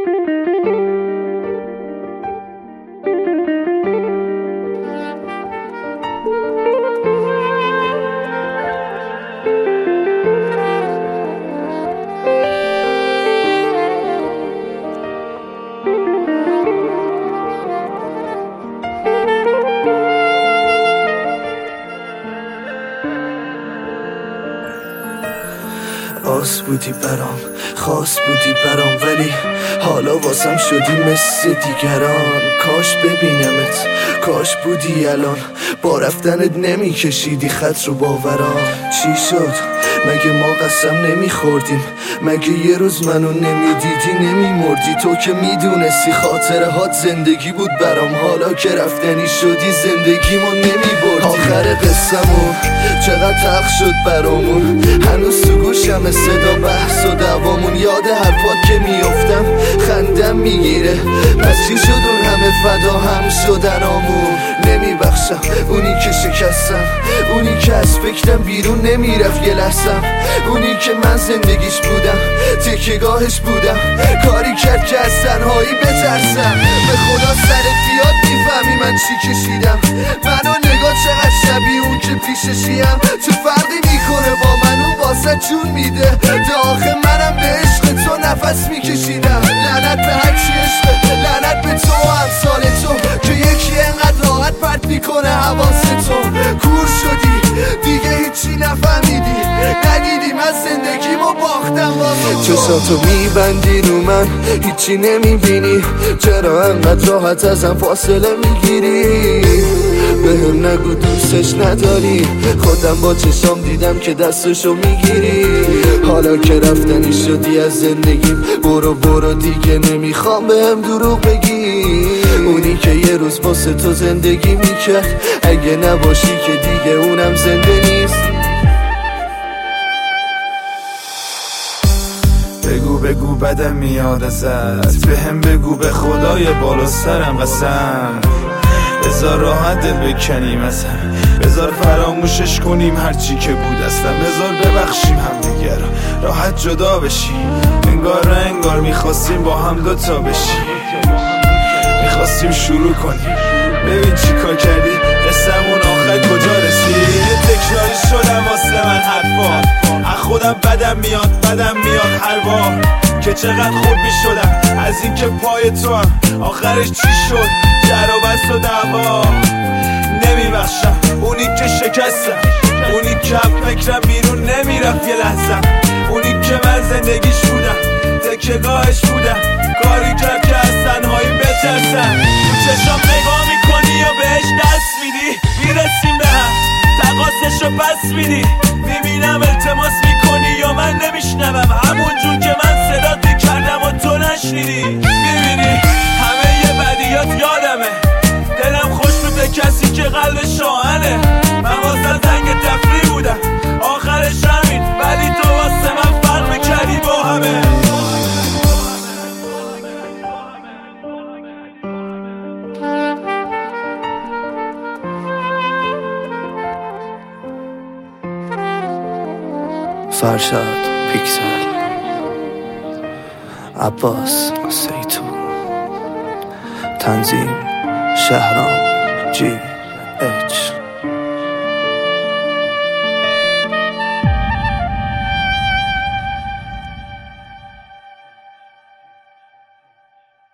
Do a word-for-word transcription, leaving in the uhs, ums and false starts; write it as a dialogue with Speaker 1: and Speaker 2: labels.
Speaker 1: آس بودی برام، خاص بودی برام، ولی حالا واسم شدی مثل دیگران. کاش ببینمت، کاش بودی الان، با رفتنت نمی کشیدی خط رو باوران. چی شد؟ مگه ما قسم نمی خوردیم؟ مگه یه روز منو نمی دیدی نمی مردی؟ تو که میدونستی خاطره هات زندگی بود برام، حالا که رفتنی شدی زندگیمو نمی بردی. آخر قصمون چقدر تلخ شد برامون، هنوز تو گوشم صدا بحث و دوامون. یاد حرفات که میافتم خندم میگیره، پس چی شد اون همه فدا هم شدن آمون؟ نمی بخشم اونی که شکستم، اونی که از فکرم بیرون نمیرفت یه لحظم، اونی که من زندگیش بودم، تکیه‌گاهش بودم، کاری کرد که از تنهایی بترسم. به خدا سرت بیاد میفهمی من چی کشیدم، منو نگاه چقدر شبیه اون که پیششیم. چه فرقی میکنه با من، اون واسه جون میده، تا آخه منم به عشق تو نفس میکشیدم. لعنت به هرچی عشقه، لعنت به تو و امثال تو، که یکی انقدر راحت پرت میکنه حواس تو. کور شدی دیگه هیچی نفهمیدی، ندیدی من زندگیمو باختم واسه تو. چشاتو میبندی رو من هیچی نمیبینی، چرا انقدر راحت ازم فاصله میگیری؟ بهم نگو دوستش نداری، خودم با چشام دیدم که دستشو میگیری. حالا که رفتنی شدی از زندگیم، برو برو دیگه نمیخوام بهم دروغ بگی. اونی که یه روز واسه تو زندگی میکرد، اگه نباشی که دیگه اونم زنده نیست.
Speaker 2: بگو بگو بدم میاد ازت، بهم بگو به خدای بالا سرم قسم. بذار راحت دل بکنیم اصلا، بذار فراموشش کنیم هرچی که بود اصلا. بذار ببخشیم همدیگه رو، راحت جدا بشیم. انگار نه انگار میخواستیم با هم دوتا بشیم، میخواستیم شروع کنیم. ببین چی کار کردی، قصمون آخر کجا رسید؟ تکراری شدم واسه من حرفا، از خودم بدم میاد بدم میاد هر بار که چقدر خوب میشدم از این که پای تو هم. آخرش چی شد؟ جر و بس و دعوا. نمیبخشم اونی که شکستم، اونی که فکرم بیرون نمیرفت یه لحظه، اونی که من زندگیش بودم، تکیه‌گاهش بودم، کاری کرد که از تنهایی بترسم. تو چشام نگاه میکنی یا بهش دست میدی، میرسیم به هم تقاصش رو پس میدی. میبینم التماس میکنی یا من نمیشنوم، همون جون که من صدات میکردم و تو نشنیدی. میبینی همه یه بدیات یادمه، دلم خوش بود به کسی که قلب شاهنه. من واسه زنگ تفریح بودم آخرش همین، ولی تو واسه من فرق میکردی با همه.
Speaker 1: فرشاد پیکسل، عباس سیتون، تنظیم شهرام جی اچ.